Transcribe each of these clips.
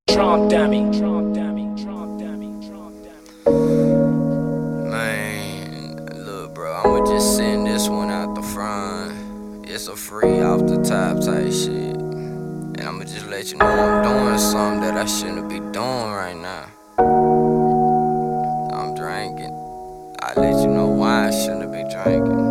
Trump dummy. Man, look, bro, I'ma just send this one out the front. It's a free off the top type shit. And I'ma just let you know I'm doing something that I shouldn't be doing right now. I'm drinking. I let you know why I shouldn't be drinking.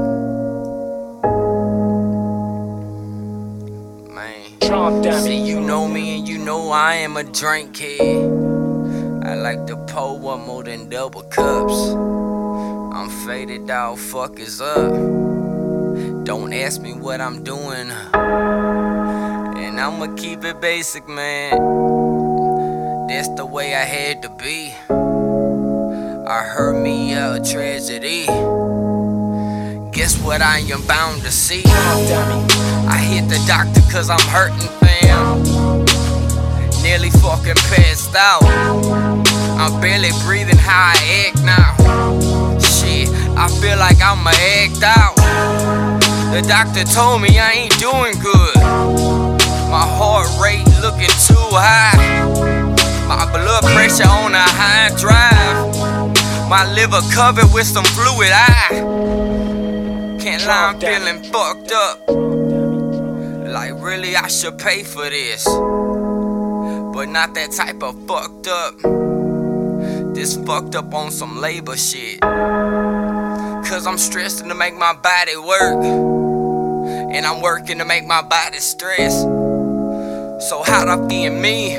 Man, see, you know me and you know I am a drink head. I like to pour one more than double cups. I'm faded out, fuck is up. Don't ask me what I'm doing. And I'ma keep it basic, man. That's the way I had to be. I heard me a tragedy. Guess what I am bound to see? I hit the doctor cause I'm hurting, fam. Nearly fucking passed out. I'm barely breathing how I act now. Shit, I feel like I'ma act out. The doctor told me I ain't doing good. My heart rate looking too high. My blood pressure on a high drive. My liver covered with some fluid. Can't lie, I'm feeling fucked up. Like really I should pay for this, but not that type of fucked up. This fucked up on some labor shit. Cause I'm stressing to make my body work, and I'm working to make my body stress. So how'd I be in me?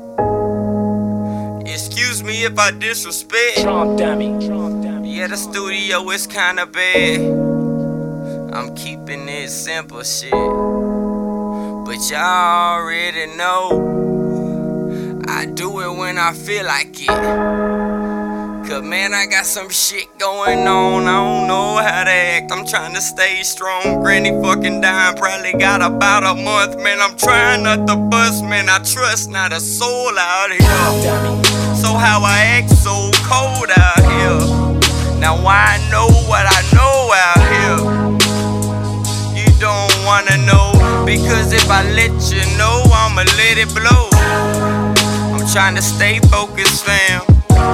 Excuse me if I disrespect. Yeah, the studio is kinda bad. I'm keeping it simple shit, but y'all already know I do it when I feel like it. Cause man, I got some shit going on, I don't know how to act. I'm trying to stay strong, granny fucking dying, probably got about a month. Man, I'm trying not to bust, man, I trust not a soul out here. So how I act so cold out here. Now I know what I know out here. You don't wanna know, because if I let you know, I'ma let it blow. I'm trying to stay focused, fam.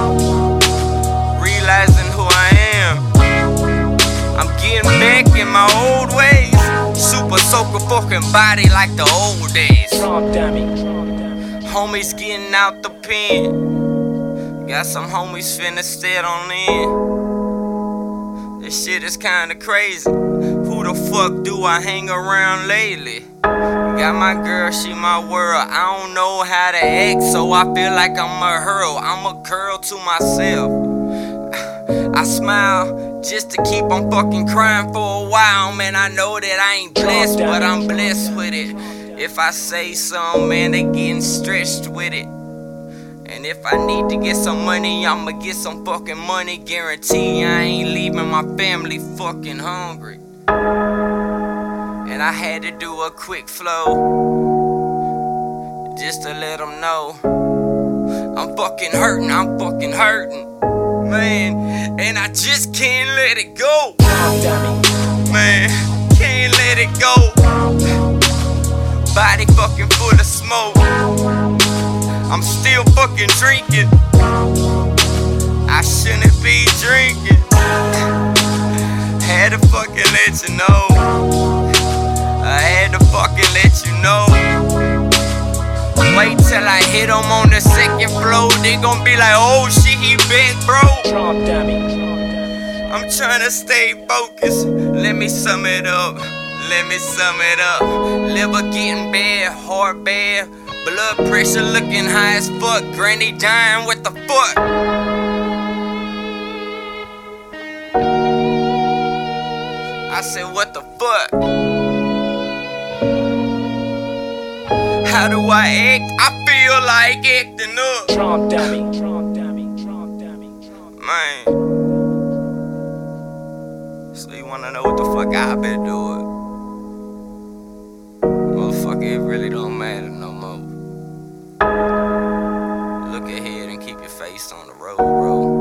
Realizing who I am. I'm getting back in my old ways. Super soaker fucking body like the old days. Homies getting out the pen. Got some homies finna sit on in. This shit is kinda crazy. Who the fuck do I hang around lately? Got my girl, she my world. I don't know how to act, so I feel like I'm a hero. I'm a girl to myself. I smile just to keep on fucking crying for a while. Man, I know that I ain't blessed, but I'm blessed with it. If I say something, man, they getting stretched with it. And if I need to get some money, I'ma get some fucking money. Guarantee I ain't leaving my family fucking hungry. And I had to do a quick flow, just to let them know I'm fucking hurting, man. And I just can't let it go. Man, can't let it go. Body fucking full of smoke. I'm still fucking drinking. I shouldn't be drinking. Had to fucking let you know. I had to fucking let you know. Wait till I hit him on the second floor. They gon' be like, oh shit, he back, bro. I'm trying to stay focused. Let me sum it up. Liver getting bad, heart bad. Blood pressure looking high as fuck. Granny dying, what the fuck? I said, what the fuck? How do I act? I feel like acting up. Man. So you wanna know what the fuck I been doing? Motherfucker, it really don't matter no more. Look ahead and keep your face on the road, bro.